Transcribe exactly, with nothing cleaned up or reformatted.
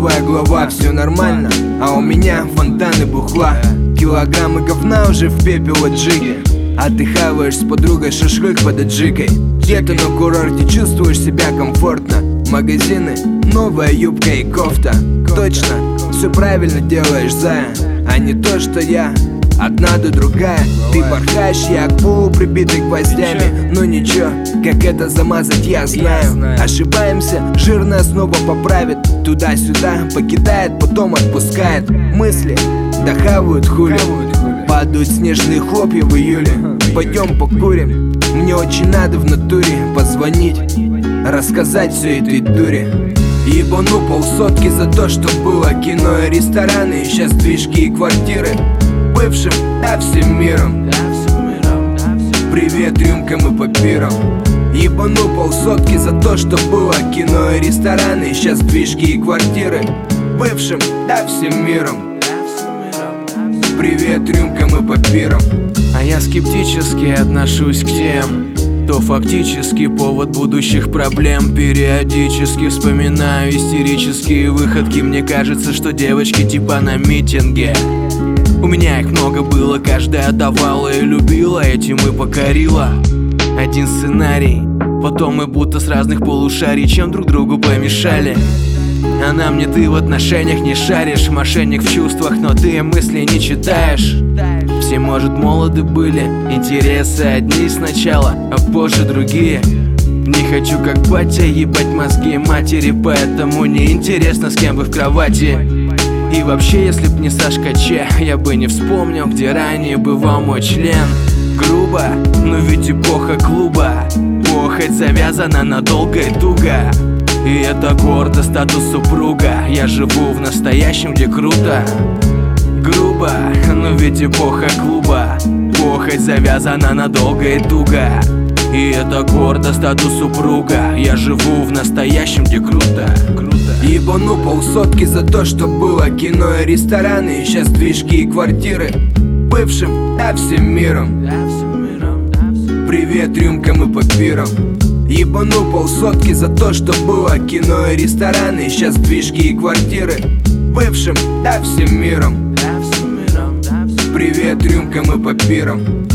новая глава. Все нормально, а у меня фонтаны бухла. Килограммы говна уже в пепел от джиги. А ты хаваешь с подругой шашлык под аджикой. Где-то на курорте чувствуешь себя комфортно. Магазины, новая юбка и кофта. Точно, все правильно делаешь, зая, а не то, что я. Одна да другая, ты порхаешь, я к полу прибитый гвоздями. Но ничего, как это замазать я знаю. Ошибаемся, жирная снова поправит. Туда-сюда покидает, потом отпускает. Мысли дохавают хули. Падают снежные хлопья в июле. Пойдем покурим, мне очень надо в натуре позвонить, рассказать все этой дуре. Ебану полсотки за то, что было кино и рестораны, и сейчас движки и квартиры. Бывшим, да всем миром, привет рюмкам и папирам. Ебану полсотки за то, что было кино и рестораны, и сейчас движки и квартиры. Бывшим, да всем миром, привет рюмкам и папирам. А я скептически отношусь к тем, кто фактически повод будущих проблем. Периодически вспоминаю истерические выходки. Мне кажется, что девочки типа на митинге. У меня их много было, каждая давала и любила, этим и покорила. Один сценарий, потом мы будто с разных полушарий, чем друг другу помешали. А на мне ты в отношениях не шаришь, мошенник в чувствах, но ты мысли не читаешь. Все, может, молоды были, интересы одни сначала, а позже другие. Не хочу, как батя, ебать мозги матери, поэтому не интересно, с кем вы в кровати. И вообще, если б не Сашка Че, я бы не вспомнил, где ранее бывал мой член. Грубо, но ведь эпоха клуба, похоть завязана надолго и туго. И это гордо статус супруга. Я живу в настоящем, где круто. Грубо, но ведь эпоха клуба, похоть завязана надолго и туго. И это гордо статус супруга. Я живу в настоящем, где круто, круто. Ебану полсотки за то, что было кино и рестораны, и сейчас движки и квартиры. Бывшим, да всем миром, привет рюмкам и папирам. Ебану полсотки за то, что было кино и рестораны, и сейчас движки и квартиры. Бывшим, да всем миром, привет рюмкам и папирам.